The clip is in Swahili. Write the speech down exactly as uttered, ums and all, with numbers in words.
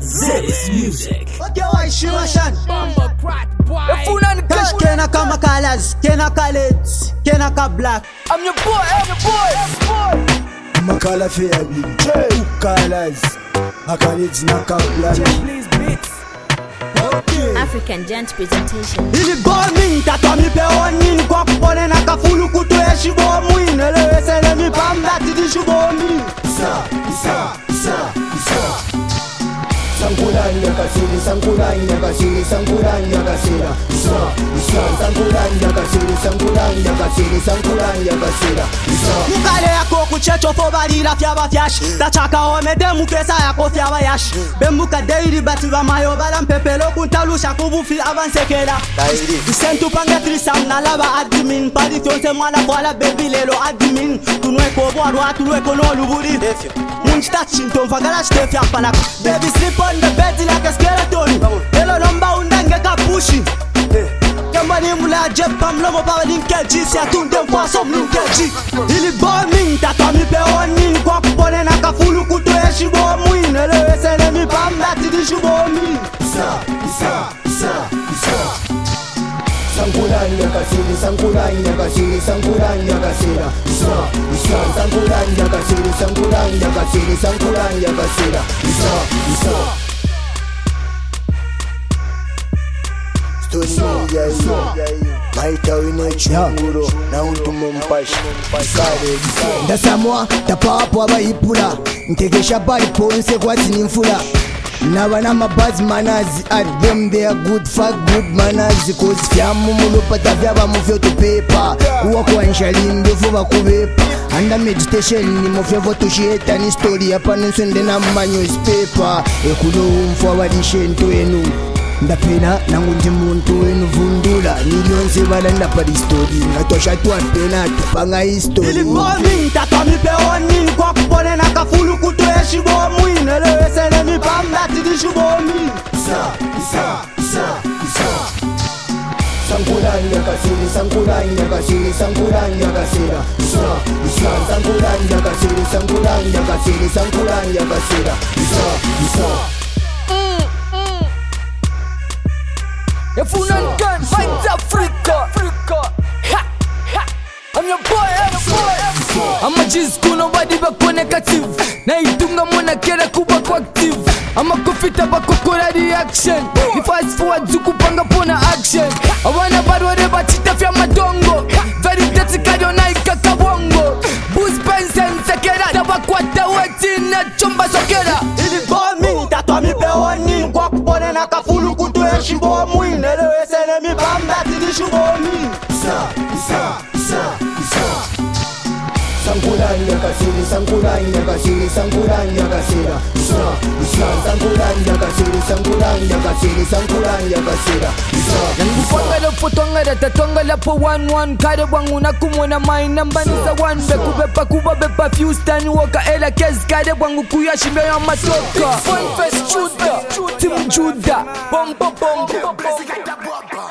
This music. What you want, Shimashan? Cash Kenaka Makalas, Kenaka Lids, Kenaka Black. I'm your boy, I'm your boy, Makala Fabi, two colors, Makalids Naka Black. African Giant presentation. Ili bombing tatwa mi pe onin kwa kupone na kafulu kutu e shibo muin ele sele mi pamba tidi shibo mi. Isa, isa, isa, isa. Sankulani yakasiri, sankulani yakasiri, sankulani yakasira. Isa, isa, sankulani yakasiri, sankulani yakasiri, sankulani yakasira. Isa. Mukale yako kuchecho fo barira fyaba fyash. Tachaka omede mukesa yako fyaba yash. Bembuka deiri batu ba mayo bala mpepelo kuntalusha kubufi avansekela. Isentu panga trisam na lava admin. Pari tionse mwana kwala baby lelo admin. Tunwe ko bwarwa tunwe ko no luburi. Munchita chinto mfagala shtefya panak. Baby sleep on the bed like a skeleton. Hello number undange kapushi. Kambani mula jepa mlomo pa linke jisi atunde mfaso mlinke ji. Ili bombing tatwa mi pe onin kwa kupone na kafulu kutu e shibo muin ele sele mi pamba tidi shibo mi. Isa, isa, isa, isa. Sankulani yakasiri, sankulani yakasiri, sankulani yakasira. Isa, isa, sankulani yakasiri, sankulani yakasiri, sankulani yakasira. Isa, isa. Stoni ya iyo, maita wine chunguro, na untumo mpashi, kare kare. Ndasamwa, tapapo abayipula, ntegesha balipo nse kwa tinimfula. Nabana mabaz manners, at them they are good for good manners. Cause fyamu mulopata vyaba mufyo to paper. Kuwa kwa nshalimbe fuba kubepa. Under meditation ni mufyo voto shieta ni story hapa nusende na ma newspaper. Ekulo umfo wadishento enu. Ndapena nangu ndi muntu wenu vundula. Nilionse bala ndapari story. Natosha tuwa pena tupanga history. Ili bombing tatwa mi pe onin kwa kupone na kafulu kutu e shibo muin ele sele mi pamba tidi shibo mi. Isa, isa, isa, isa. Sankulani yakasiri, sankulani yakasiri, sankulani yakasira. Isa, isa, sankulani yakasiri, sankulani yakasiri, sankulani yakasira. Isa, isa. If you not done, fight Africa. Ha, ha. I'm your boy, I'm your boy. I'm a G's cool, nobody back on negative. Na itunga mwana kera kuba kwa active. I'm a kufita bako kora reaction. If I fast forward zuku panga pona action. I wanna bad whatever chita fya madongo. Very dirty kayo na ikaka bongo. Booze pensen sekera. Tabakwata weti na chumba sokera. Ili bombing tatwa mi pe onin kwa kupone na kafulu kutu e shibo muin ele sele mi pamba tidi shibo mi. Isa, isa, isa, isa. Sankulani yakasiri, sankulani yakasiri, sankulani yakasira. Isa, isa, sankulani yakasiri, sankulani yakasiri, sankulani yakasira. Isa, Nangupanga lo potwanga da tatwanga la po one one. Kare wangu na kumona my number ni za one. Beku bepa kuba bepa Houston waka ela kez. Kare wangu kuya shimbe ya matoka. Fun fest Juda, Team Juda. Bom bom bom.